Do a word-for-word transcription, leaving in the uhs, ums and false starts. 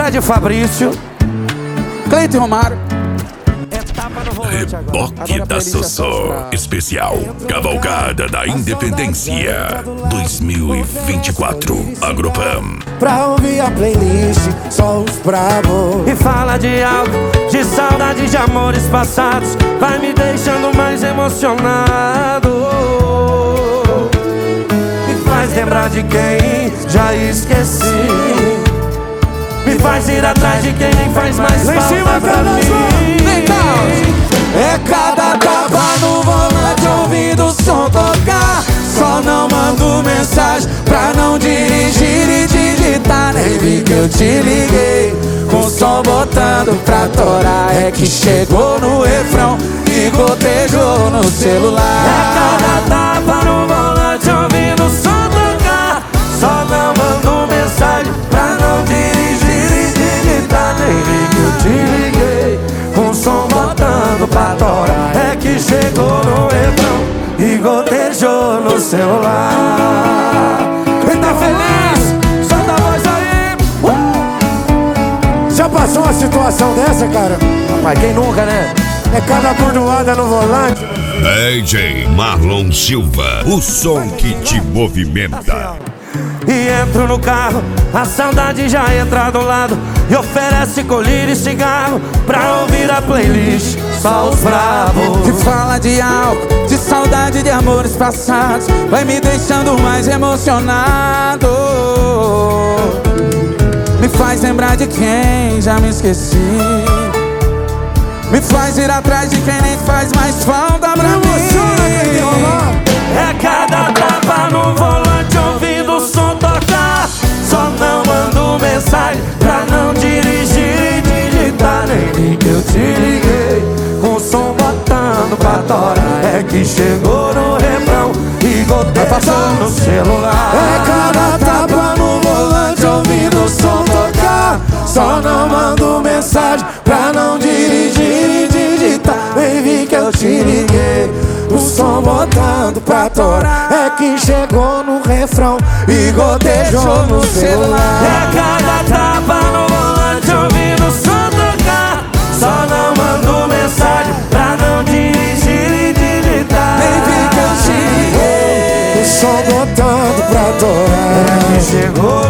Fred Fabrício, Cleiton e Romário. Reboque da Sossô Especial Cavalgada da Independência dois mil e vinte e quatro Agropam. Pra ouvir a playlist, só os bravos. E fala de algo, de saudade, de amores passados. Vai me deixando mais emocionado. Me faz lembrar de quem já esqueci. Me faz ir atrás de quem nem faz mais falta pra mim. É cada tapa no volante, ouvindo o som tocar. Só não mando mensagem pra não dirigir e digitar. Nem vi que eu te liguei, com o som botando pra torar. É que chegou no refrão e gotejou no celular. É cada tapa no volante, ouvindo o som tocar. Só não mando mensagem pra não dirigir e digitar. Nem vi que eu te liguei, com o som botando pra torar. É que chegou no refrão e gotejou no celular. Quem tá feliz, solta a voz aí. uh! Já passou uma situação dessa, cara? Rapaz, quem nunca, né? É cada bordoada no volante. D J Marlon Silva, o som que te movimenta. E entro no carro, a saudade já entra do lado e oferece colírio e cigarro pra ouvir a playlist. Só os bravos. Que fala de álcool, de saudade, de amores passados. Vai me deixando mais emocionado. Me faz lembrar de quem já me esqueci. Me faz ir atrás de quem nem faz mais falta pra mim. É cada tapa no volante, ouvindo o som tocar. Só não mando mensagem pra não dirigir e digitar. Nem vi que eu te liguei, com o som botando pra torar. É que chegou no refrão e gotejou no celular. É cada tapa no volante, ouvindo o som tocar. Só não mando mensagem pra não dirigir e digitar. Nem vi que eu te liguei, o som botando pra torar. É que chegou no refrão e gotejou no celular. É cada tapa no volante, ouvindo o som tocar. Só não mando mensagem pra não dirigir e digitar. Nem vi que eu te liguei, o som botando pra torar. É que chegou